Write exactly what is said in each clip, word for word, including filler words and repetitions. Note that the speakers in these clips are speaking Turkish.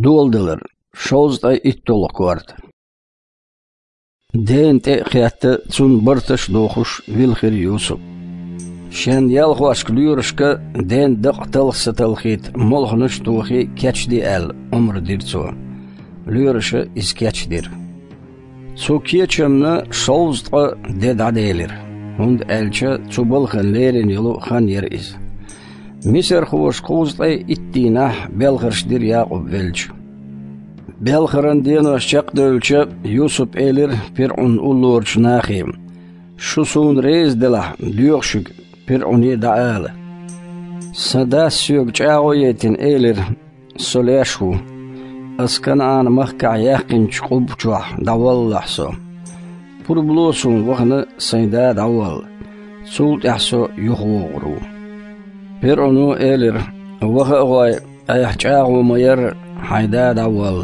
doldılar. Şozda ittoluk vardı. Dente xiyatta çun bartaş doğuş vilxir Yusuf. Şen yalğaşk lürüşka den daqtal satalxit molğnuş doği keçdi el umr dirço. Lürüşü iskeçdir. Su keçemna şozda dedadelir. Hund elçe çubalğın lerin yolu xan yer iz. Misir xoş qozday ittinah belğırşdir Yaqub velç. Belğıran denoş çaqdölçe Yusuf elir Fir'un ullurç naxim. Şu sun rezdelah düyokşük Fir'uni da'alı. Sadas sök çağoyetin elir soleşu. Askan an mahka yaqinç qubçuah davallahso. Purblosun vahını sayda daval. Sul yahso yuhuğru. Fir'unu elir vaha oğay ayah çağu mayar hayda daval.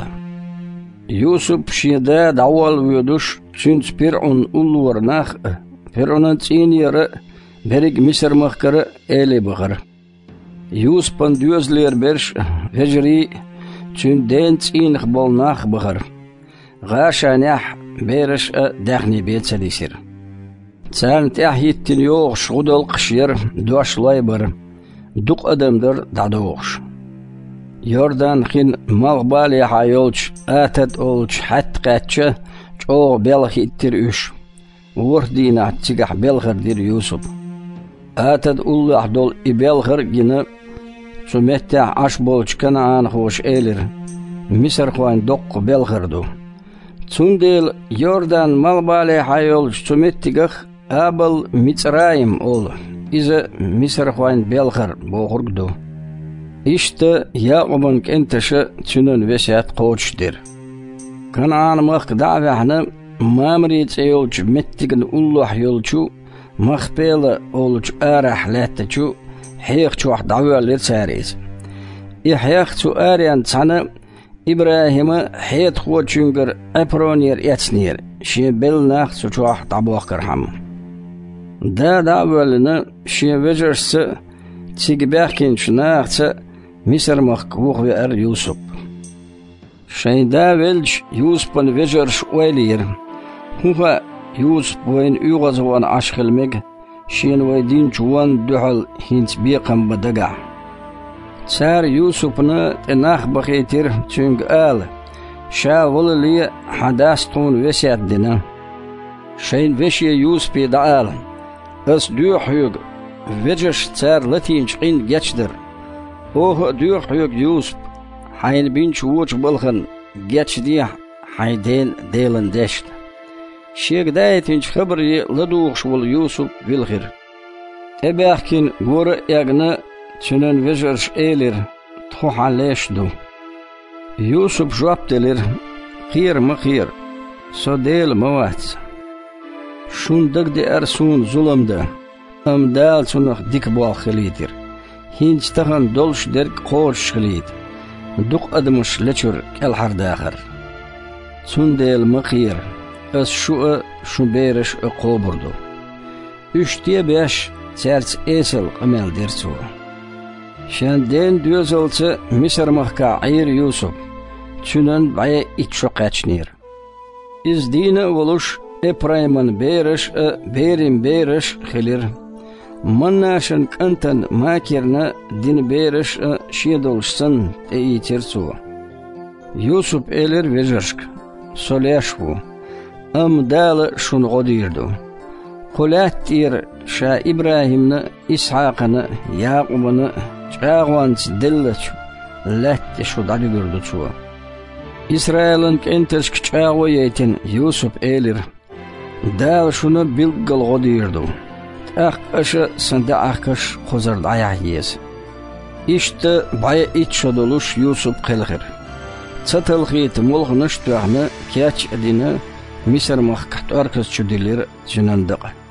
Yusuf şida daval vüduş çüns Fir'un ulluvarnaq Fir'unun çiğniyarı berik Misir mahkarı eli bağır. Yusuf'un düözler berş vecri çün den çiğnih bolnaq bağır. Gaşanah beriş dağni betselisir. Çan tahittin yoğ şudol qışyer duaşlay bar. Duq adamdır dadoğuş. Yordan xin mağbali hayolç atat olç hat qatça çoğ belhittir üş. Vurdina çigah belğırdir Yusuf. Atat ullah dol ibelğır gine sumette aş bolç kanaan hoş elir. Misir xuan doq belğırdu. Çundel Yordan mağbali hayolç sumettigah abal Mitzrayim ol. İze Misir xuan belğır boğurgdu. İşte Yaqub'un kenteşi çünün vesiyat qoçdir. Kanaan maq davahını mamri çeyolç mettigin ullah yolçu maqbeli olç arah latçu heyq çoğ daveler çariz. İheyq çu arayan çanı İbrahim'i heyt qoçüngür apronir etsnir. Şi belnaq çu çoğ daboqır ham. Da davelini şi vecersi çigibaqkin şunaqça Misir mahkuh ve er Yusuf. Şeyda velç Yusuf'un vecerş oylir. Huha Yusuf boyun üğazıvan aşkılmek şin ve din çuvan dühal hinç biqam badaga. Çar Yusuf'unu tenah baqitir çünkü al. Şavulli hadas tun vesiyat dina. Şeyin veşiye Yusuf'i da al. As dühüg vecerş çar latinç qin geçdir. Oh düğük yok Yusuf, hayn bin çuvuç balğın, geçdi hayden delin deşt. Şegdayetinç xabri laduğuş bol Yusuf vilgir. Ebaqkin gora yagna çünün vejerş elir, tuhalleşdu. Yusuf jop delir, xir mı xir, so del mavats. Şundak de ersun zulumda, amdal çunaq dik bol xilidir. Hinç tahan dolş derk qoş xilid. Duq admış leçur kel hardağır. Sundel maqir. As şu şu beriş qoburdu. Üç diye beş çerç esel qamel derçu. Şenden düzelçe Misir mahka ayır Yusuf. Çünün baya iço qaçnir. İzdine oluş Eprayman beriş berim beriş xilir. Mannaşın kantan makirna din beriş şiedolşsan eyitirsu. Yusuf elir vejerşk, soleşvu. Am dalı şun godirdu. Kulattir şa İbrahim'ni, İshaq'ını, Yaqub'ını çağvanç dillaç, latti şu dalı gördü çu. İsrail'in kenteşk çağva yetin Yusuf elir. Dal şunu bilgal godirdu. Akışı sende akış qozard ayah yes. İşte baya iç şodoluş Yusuf qilgir. Çatılğit mulğnuş tuğını keç edini Misir mahkat arkız çüdilir cünandığı.